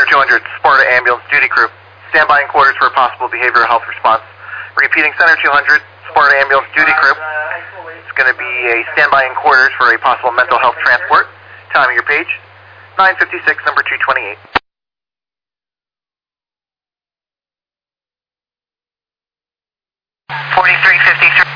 Center 200, Sparta Ambulance Duty Crew. Stand by in quarters for a possible behavioral health response. Repeating, Center 200, Sparta Ambulance Duty Crew. It's going to be a standby in quarters for a possible mental health transport. Time of your page, 9:56, number 228. 4353.